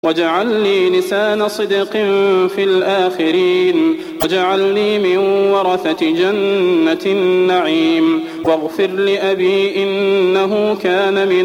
واجعل لي لسان صدق في الآخرين واجعلني من ورثة جنة النعيم واغفر لأبي إنه كان من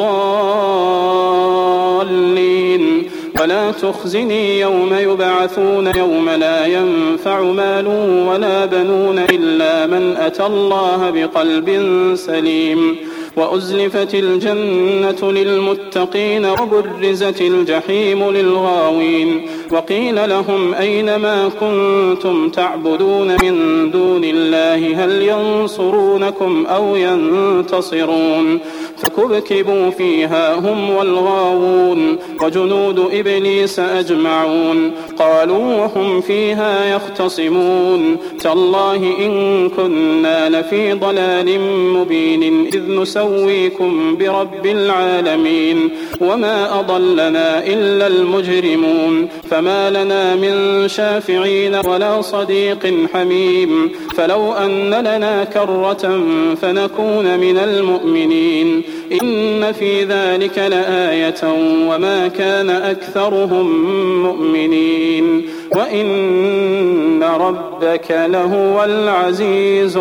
الضالين ولا تخزني يوم يبعثون يوم لا ينفع مال ولا بنون إلا من أتى الله بقلب سليم وأزلفت الجنة للمتقين وبرزت الجحيم للغاوين وقيل لهم أين ما كنتم تعبدون من دون الله هل ينصرونكم أو ينتصرون فكبكبوا فيها هم والغاوون وجنود إبليس أجمعون قالوا وهم فيها يختصمون تالله إن كنا لفي ضلال مبين إذ نسويكم برب العالمين وما أضلنا إلا المجرمون فما لنا من شافعين ولا صديق حميم فلو أن لنا كرة فنكون من المؤمنين إن في ذلك لآية وما كان أكثرهم مؤمنين وإن ربك لهو العزيز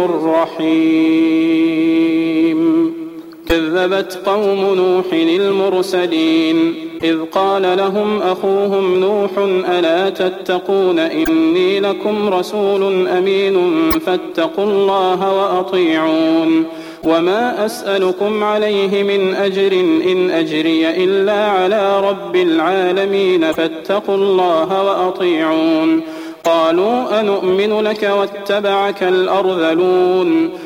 الرحيم كذبت قوم نوح المرسلين إذ قال لهم أخوهم نوح ألا تتقون إني لكم رسول أمين فاتقوا الله وأطيعون وما أسألكم عليه من أجر إن أجري إلا على رب العالمين فاتقوا الله وأطيعون قالوا أنؤمن لك واتبعك الأرذلون